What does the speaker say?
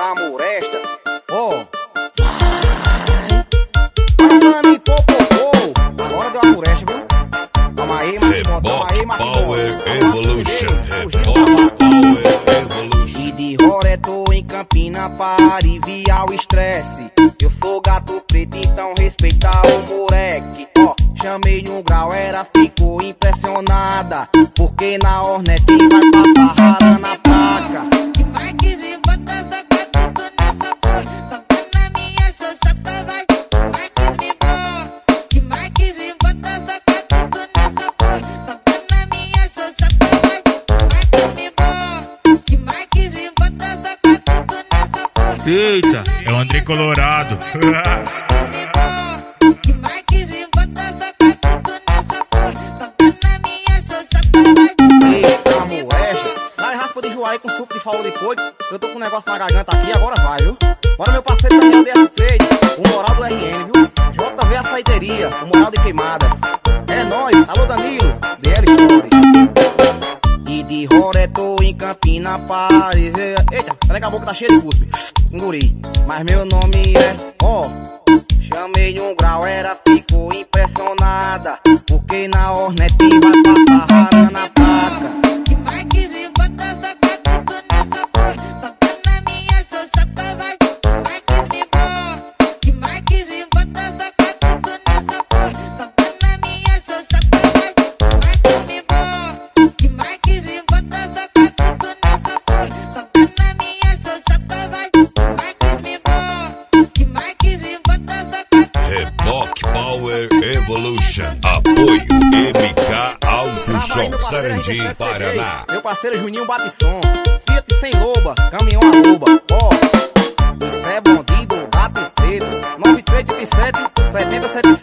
da Muresta. Ó, passando em popopô. Agora deu a Muresta, viu? Calma aí, Marquinhos. Calma aí, Marquinhos. Power Evolution. Power Evolution. E de Roré tô em Campina para aliviar o estresse. Eu sou gato preto, então respeita o moleque. Ó, chamei no grau, ela ficou impressionada, porque na Hornet vai passar rara na placa. Que mais quiser botar sapato nessa porra, só tá na minha xoxota, vai. Mais quis me pôr. Que mais quiser botar sapato nessa porra, só tá na minha xoxota, vai. Mais quis me pôr. Que mais quiser botar sapato nessa porra. Eita, é o André Colorado. Que mais quiser botar sapato nessa porra, só tá na minha xoxota, vai. Eita, Moeste. Vai raspa de joelho com suco de favor de coito. Eu tô com um negócio na garganta aqui, agora vai, viu? Bora meu parceiro Daniel DS Trade, o moral do RN, viu? JV Açaiteria, o moral de queimadas. É nóis, alô Danilo, DL Story. E de Roré tô em Campina Paris. Eita, peraí que a boca tá cheia de cuspe. Enguri, mas meu nome é, ó, chamei um grau, ela ficou impressionada, porque na Hornet vai passar rara na placa. Que mais quiser botar sapato nessa porra, só tá na minha xoxota, vai. Mais quis me pôr. Que mais quiser botar sapato nessa porra, só tá na minha xoxota, vai. Mais quis me pôr. Que mais quiser botar sapato nessa porra, só tá na minha xoxota, vai. Mais quis me pôr. Que mais quiser botar sapato. Reboque Power Evolution. Apoio MK Alto Som, Sarandi, Paraná. Meu parceiro Juninho Batisson, Fiat sem loba, caminhão a loba. Ó, Zé Bandido, gato preto, 9337 7077.